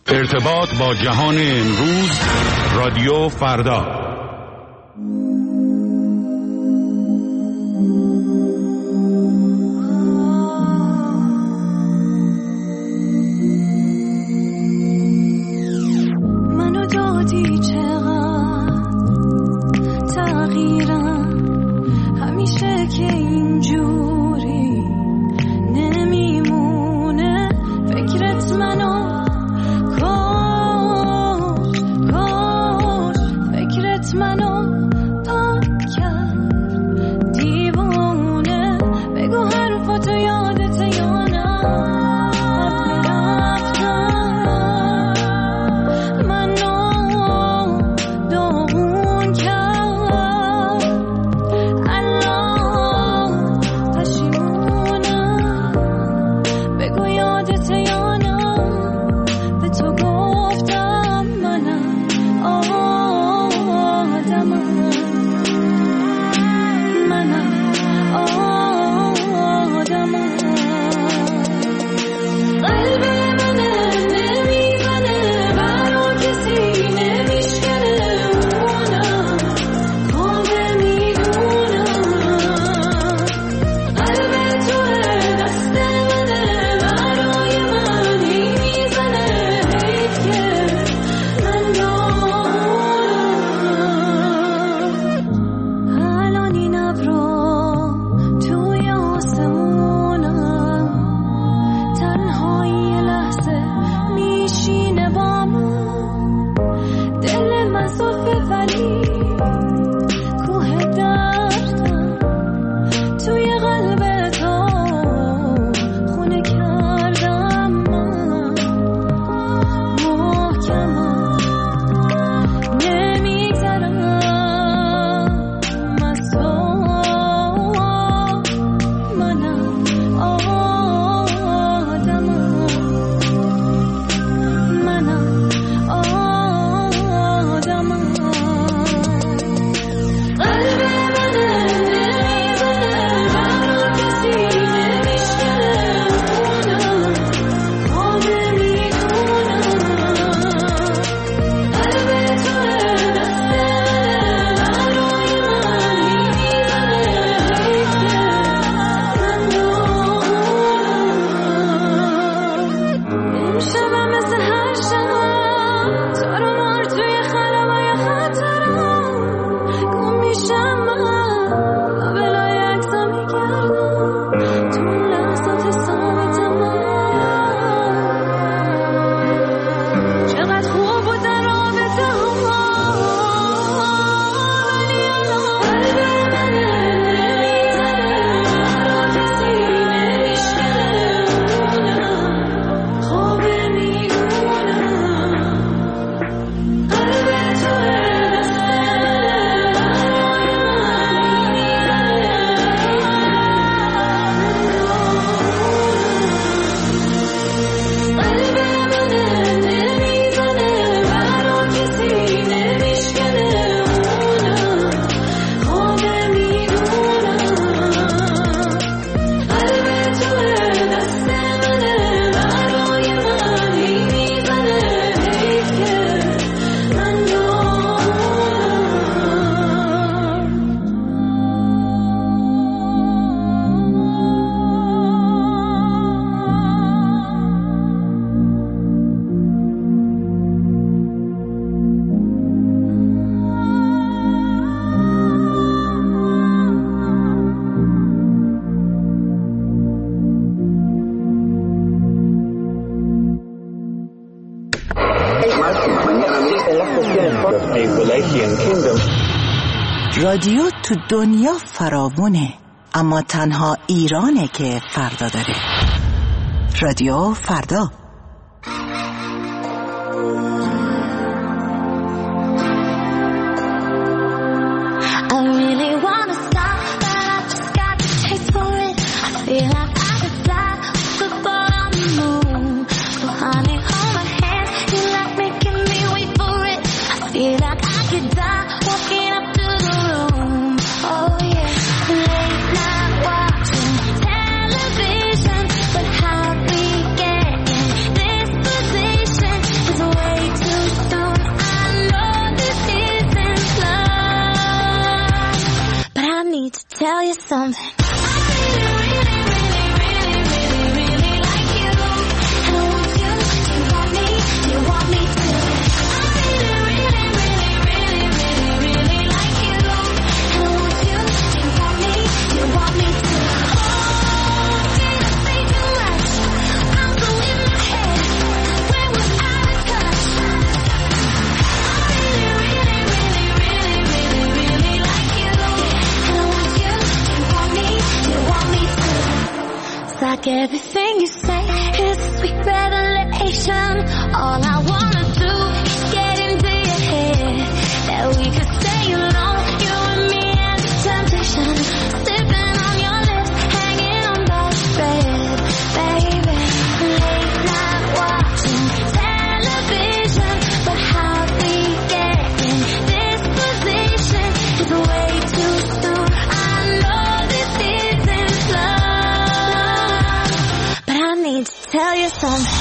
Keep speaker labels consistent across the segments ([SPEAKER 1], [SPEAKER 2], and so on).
[SPEAKER 1] ارتباط با جهان امروز، رادیو فردا.
[SPEAKER 2] رادیو تو دنیا فراوونه، اما تنها ایرانه که فردا داره. رادیو فردا.
[SPEAKER 3] you something. Like everything you say is a sweet revelation. All I wanna do is get into your head. That we could stay alone, you and me and the temptation. Sipping on your lips, hanging on by a thread. Baby, late night watching television. But how we get in this position is way too soon. I know this isn't love, but I need to tell you something.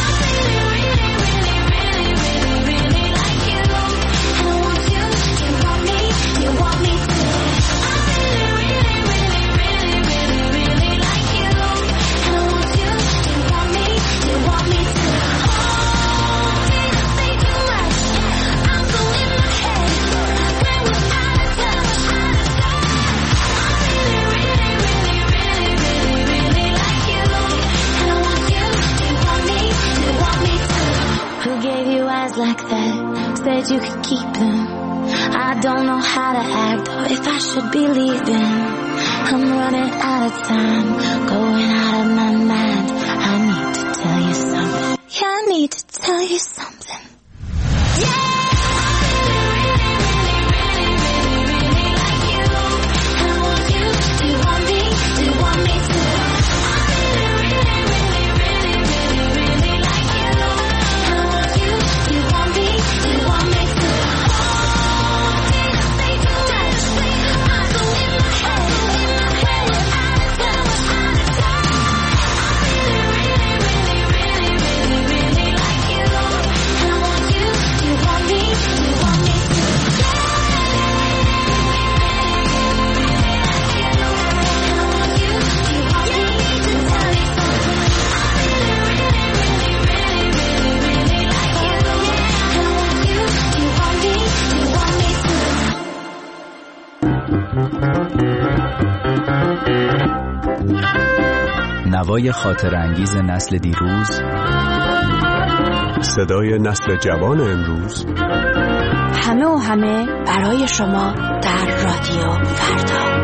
[SPEAKER 3] Like that, said you could keep them. I don't know how to act or if I should be leaving. I'm running out of time, going out of my mind. I need to tell you something. Yeah, I need to tell you something. Yeah!
[SPEAKER 4] نوای خاطر انگیز نسل دیروز،
[SPEAKER 5] صدای نسل جوان امروز،
[SPEAKER 2] همه و همه برای شما در رادیو فردا.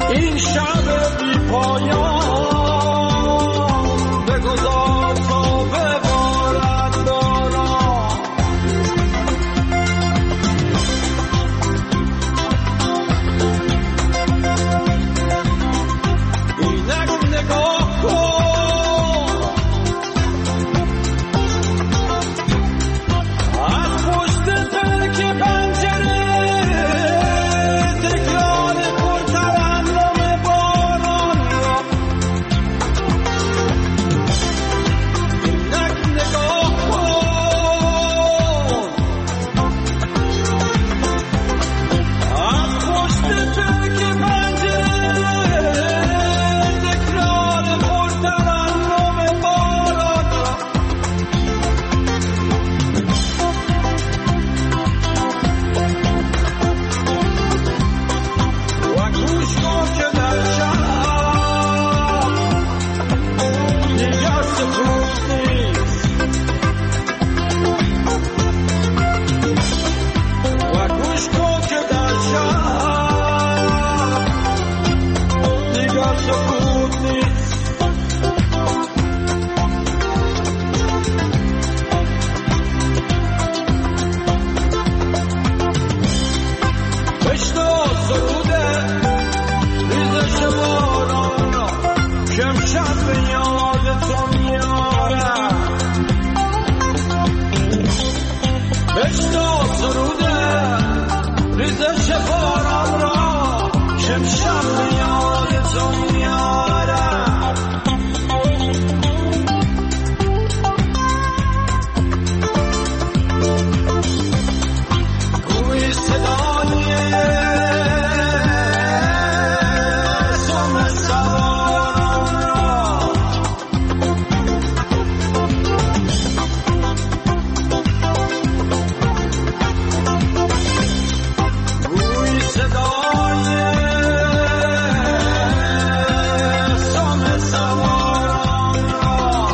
[SPEAKER 6] این شب بی پایان بگذار تا ببارد باران. اینک نگاه کن از پشت پلک پنجره تکرار پرترنم باران را. اینک نگاه کن از پشت پلک پنجره تکرار پرترنم باران را. و گوش کن که در شب دیگر سکوت نیست. و گوش کن که در شب دیگر سکوت نیست. بشنو سروده ریزش باران را که امشب به یاد تو میارم. بشنو سروده ریزش باران را که امشب به یاد تو میارم. گوی صدای سم سواران را. گوی صدای سم سواران را.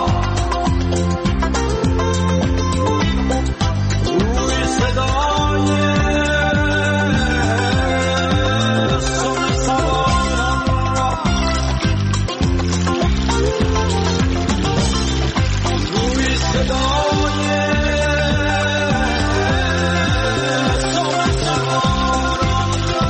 [SPEAKER 6] گوی صدای سم سواران را. گوی صدای سم سواران را.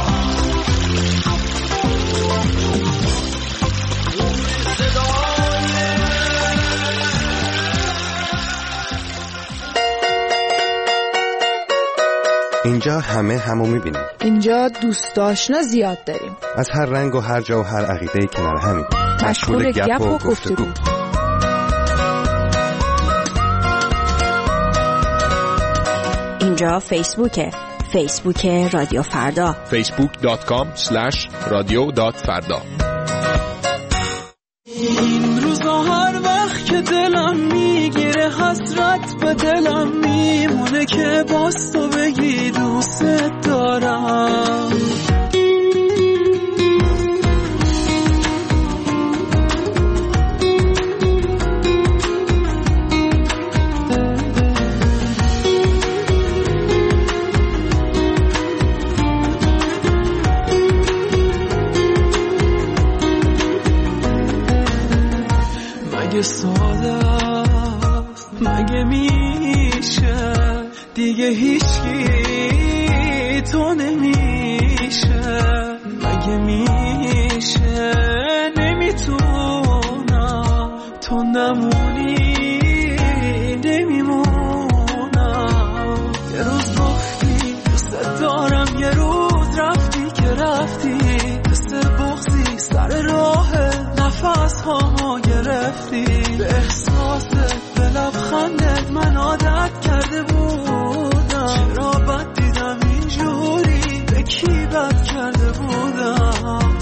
[SPEAKER 5] اینجا همه همو میبینیم.
[SPEAKER 7] اینجا دوست آشنا زیاد داریم.
[SPEAKER 5] از هر رنگ و هر جا و هر عقیده‌ای کنار همیم.
[SPEAKER 7] مشغول گپ و گفتگو.
[SPEAKER 2] اینجا فیسبوکه. فیسبوک رادیو فردا.
[SPEAKER 8] facebook.com/radio.farda.
[SPEAKER 6] این روزا هر وقت که دلم میگیره حسرت به دلم میمونه که باز تو بگی دوست دارم. مگه ساده است مگه میشه دیگه هیچکی تو نمیشه. مگه میشه نمیتونم تو نمونی نمیمونم. یه روز گفتی دوست دارم یه روز رفتی که رفتی مثل بغضی سر راه نفس هامو گرفتی. به احساست به لبخندت من عادت کرده بودم. چرا بد دیدم اینجوری به کی بد کرده بودم.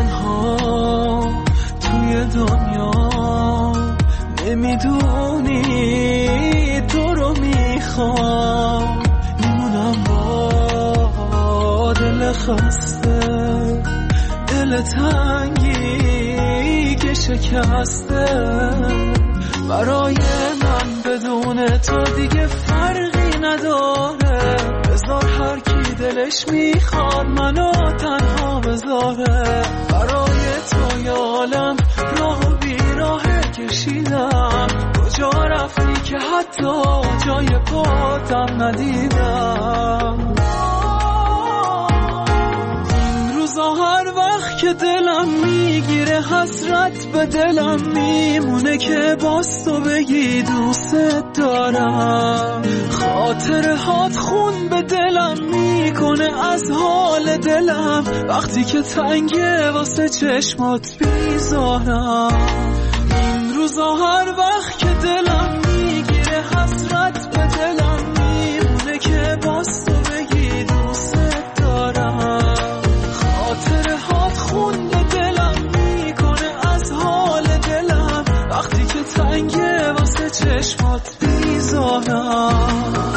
[SPEAKER 6] تنها توی دنیا نمیدونی تو رو میخوام میمونم با دل خسته دل تنگی که شکسته برای من بدون تو دیگه فرقی نداره بذار هر کی دلش میخواد منو تنها بذاره برای تو یالم راه و بیراه کشیدم کجا رفتی که حتی جای پاتم ندیدم این روزا هر وقت که دلم میگیره حسرت به دلم میمونه که باز تو بگی دوست دارم خاطره هات خون به دلم میکنه از حال دلم وقتی که تنگه واسه چشمات بیزارم این روزا هر وقت که دلم میگیره حسرت به دلم میمونه که باز تو بگی دوست دارم خاطره هات خون به دلم میکنه از حال دلم وقتی که تنگه واسه چشمات بیزارم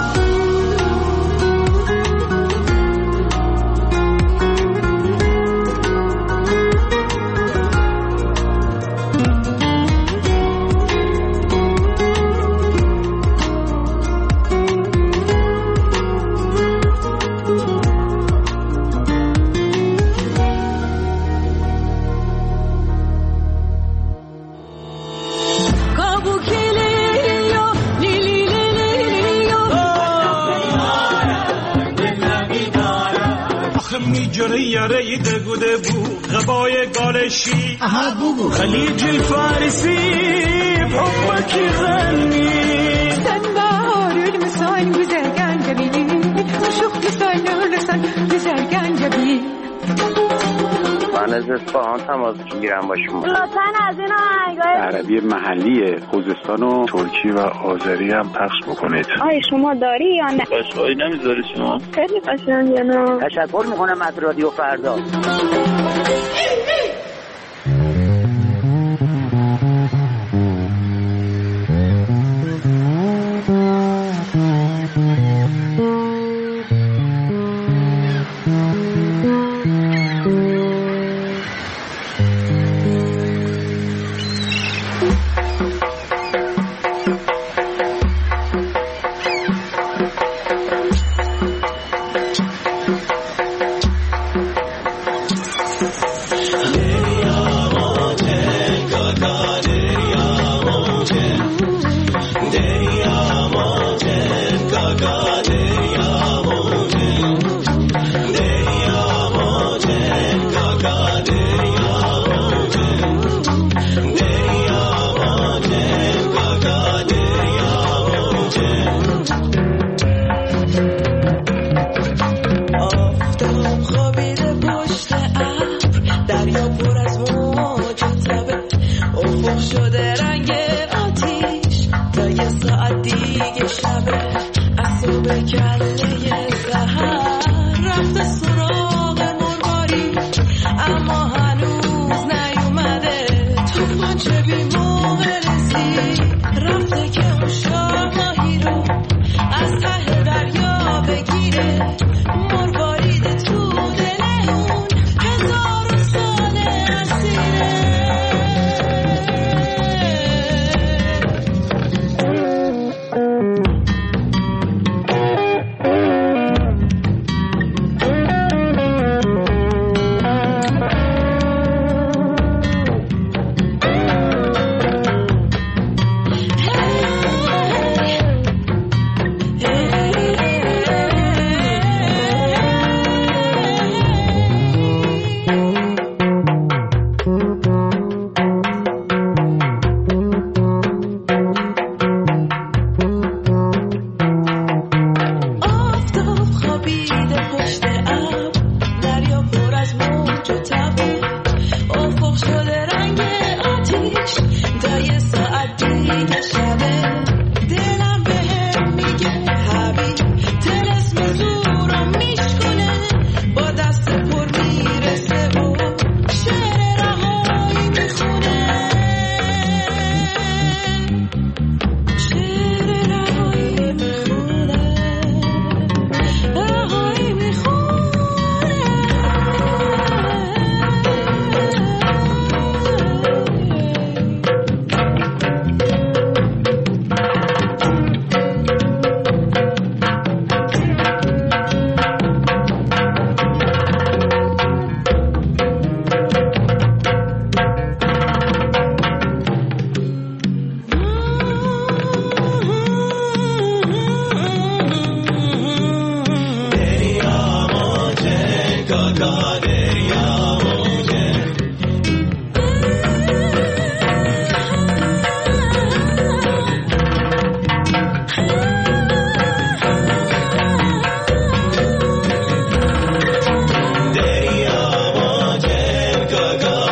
[SPEAKER 8] یاره دگوده بو غبای گالشی خلیج الفارسی بحبك يغني
[SPEAKER 9] سنبار المسان güzelgen جبين وشوق لسان güzelgen جبين
[SPEAKER 10] من از اصفهان تماس میگیرم با شما
[SPEAKER 11] لطفاً از این آهنگای
[SPEAKER 12] عربی محلی خوزستان و ترکی و آذری هم پخش بکنید.
[SPEAKER 11] آیا شما داری یا نه؟
[SPEAKER 12] قشنگی نمیذاری شما؟
[SPEAKER 11] خیلی قشنگه نه.
[SPEAKER 10] تشکر میکنم از رادیو فردا.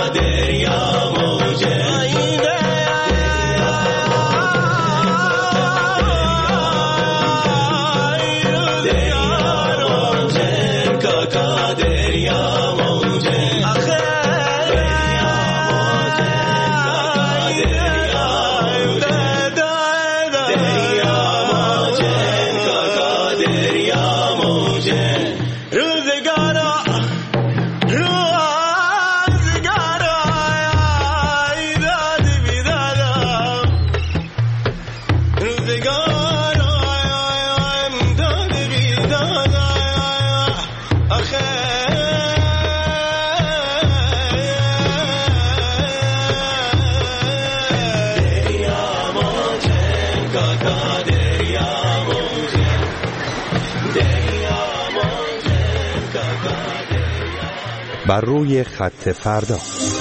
[SPEAKER 5] بر روی خط فردا.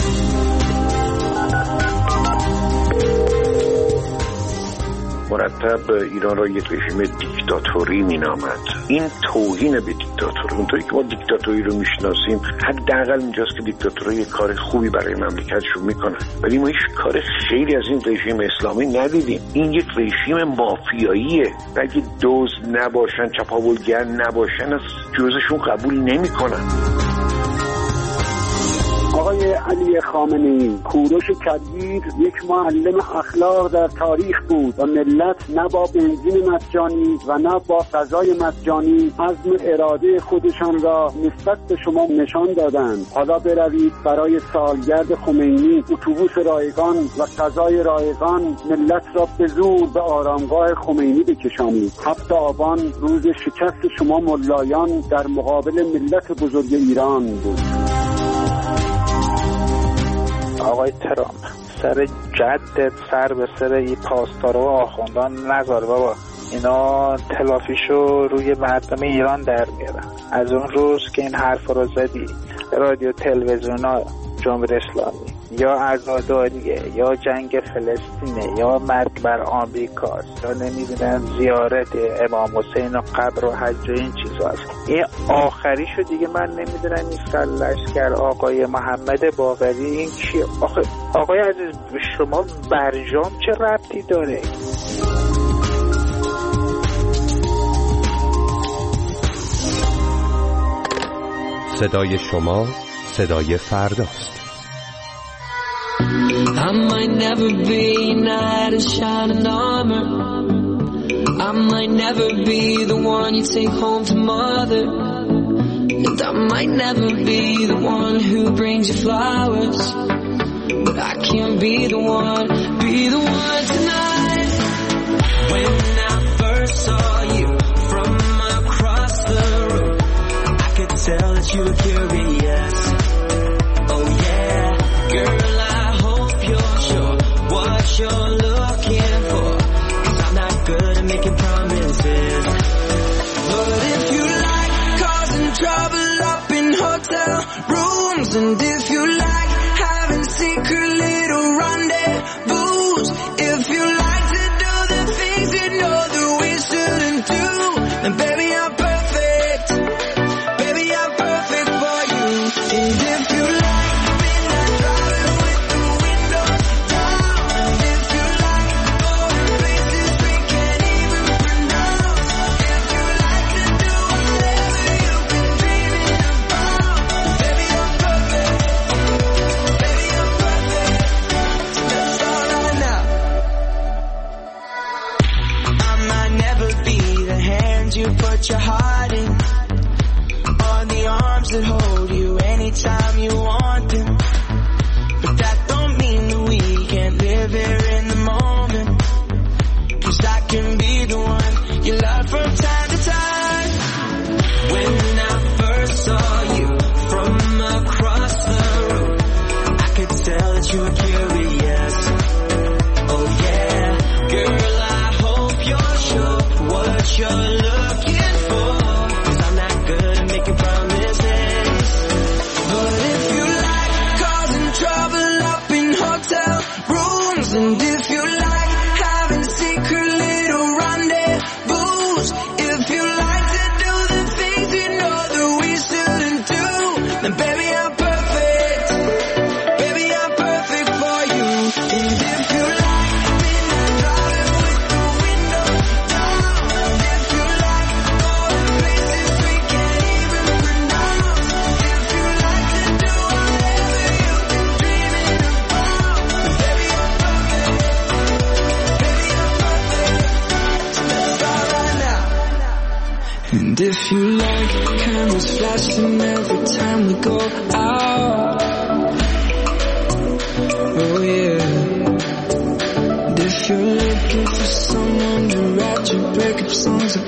[SPEAKER 12] مرتب ایران را یک رژیم دیکتاتوری مینامد. این توهین به دیکتاتوری. اونطوری که ما دیکتاتوری رو میشناسیم حداقل اینجاست که دیکتاتورها کار خوبی برای مملکتشون میکنن، ولی ما هیچ کار خیلی از این رژیم اسلامی ندیدیم. این یک رژیم مافیاییه. اگه دزد نباشن، چپاولگر نباشن، از جزشون قبول نمیکنن.
[SPEAKER 13] آقای علی خامنه‌ای کوروش کبیر یک معلم اخلاق در تاریخ بود و ملت نه با بنزین مجانی و نه با غذای مجانی عزم اراده خودشان را نسبت به شما نشان دادند. حالا بروید برای سالگرد خمینی اتوبوس رایگان و غذای رایگان ملت را به زور به آرامگاه خمینی بکشانید. 7 آبان روز شکست شما ملایان در مقابل ملت بزرگ ایران بود.
[SPEAKER 14] آقای ترامپ سر جدت سر به سر این پاسدارا و آخوندان نذار بابا. اینا تلافیشو روی مردم ایران در میارن. از اون روز که این حرف رو زدی رادیو تلویزیونا جمهوری اسلامی یا عزاداریه یا جنگ فلسطینه یا مرگ بر آمریکاست یا نمیدونم زیارت امام حسین و قبر و حج و این چیزا هست. این آخریشو دیگه من نمیدونم این سرلشکر آقای محمد باقری این چیه؟ آقای عزیز شما برجام چه ربطی داره؟
[SPEAKER 5] صدای شما صدای فرداست.
[SPEAKER 15] I might never be a knight in shining armor. I might never be the one you take home to mother. And I might never be the one who brings you flowers. But I can be the one tonight. When I first saw you from across the room, I could tell that you were curious. Oh yeah, girl, what you're looking for, 'cause I'm not good at making promises. But if you like causing trouble up in hotel rooms, and if you like having secret little rendezvous, if you like to do the things you know that we shouldn't do, then baby I'm perfect, baby I'm perfect for you. And if you like midnight driving with the windows down, you put your heart in, on the arms that hold you anytime you want them. But that don't mean that we can't live here in the moment, 'cause I can be the one you love from time to time. When I first saw you from across the room, I could tell that you were curious. Oh yeah, girl, I hope you're sure what you're looking for, 'cause I'm not good at making promises. But if you like causing trouble up in hotel rooms, and if you like having secret little rendezvous, if you like to do the things you know that we shouldn't do, then baby I'm perfect, baby
[SPEAKER 6] And if you like cameras flashing every time we go out, oh yeah. And if you're looking for someone to write your breakup songs